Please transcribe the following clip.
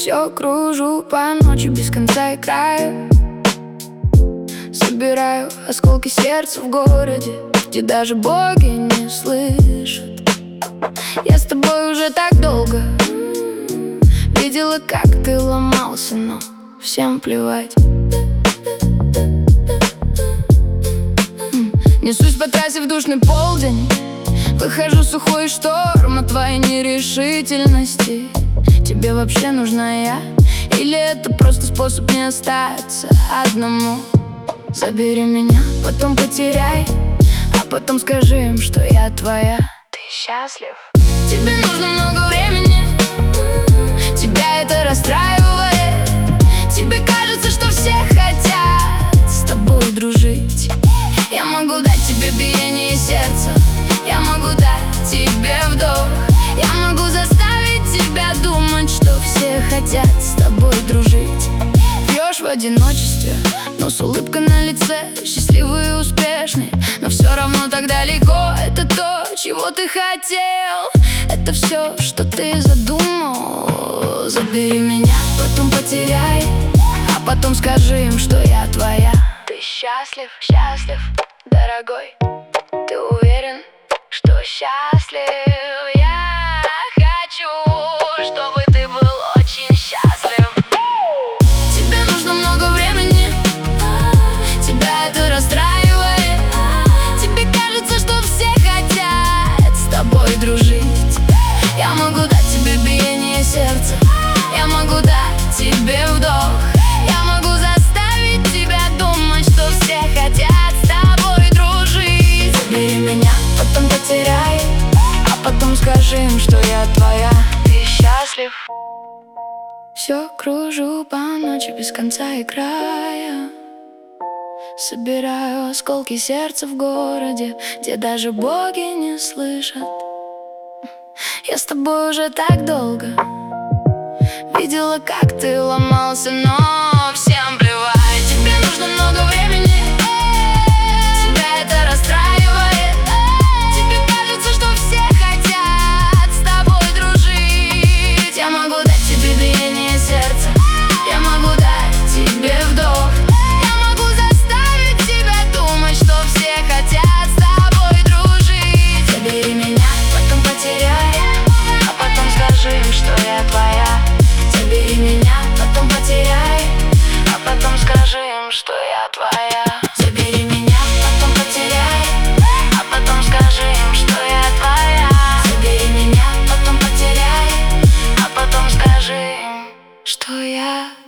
Все кружу по ночи без конца и края. Собираю осколки сердца в городе, где даже боги не слышат. Я с тобой уже так долго. Видела, как ты ломался, но всем плевать. Несусь по трассе в душный полдень. Выхожу сухой шторм от твоей нерешительности. Тебе вообще нужна я? Или это просто способ не остаться одному? Забери меня, потом потеряй, а потом скажи им, что я твоя. Ты счастлив? Тебе нужно много времени, тебя это расстраивает. Тебе кажется, что все хотят с тобой дружить. Я могу дать тебе биение сердца, я могу дать тебе вдох. Я могу заставить тебя думать, что все хотят с тобой дружить. Пьешь в одиночестве, но с улыбкой на лице, счастливый и успешный, но все равно так далеко. Это то, чего ты хотел, это все, что ты задумал. Забери меня, потом потеряй, а потом скажи им, что я твоя. Ты счастлив, счастлив, дорогой? Ты уверен, что счастлив? Я хочу, чтобы ты был очень счастлив. Тебе нужно много времени, тебя это расстраивает. Тебе кажется, что все хотят с тобой дружить. Я могу дать тебе биение сердца, я могу дать тебе вдох. Я могу заставить тебя думать, что все хотят с тобой дружить. Забери меня, потом потеряй, а потом скажи им, что я твоя. Ты счастлив? Все кружу по ночи без конца и края. Собираю осколки сердца в городе, где даже боги не слышат. Я с тобой уже так долго. Видела, как ты ломался, но всем плевать. Тебе нужно много времени, тебя это расстраивает. Тебе кажется, что все хотят с тобой дружить. Я могу дать тебе биение сердца, я могу дать тебе вдох. Я могу заставить тебя думать, что все хотят с тобой дружить. Забери меня, потом потеряй, а потом скажи им, что я твоя. Забери меня, потом потеряй, а потом скажи им, что я твоя. Забери меня, потом потеряй, а потом скажи им, что я твоя. Забери меня, потом потеряй, а потом скажи им, что я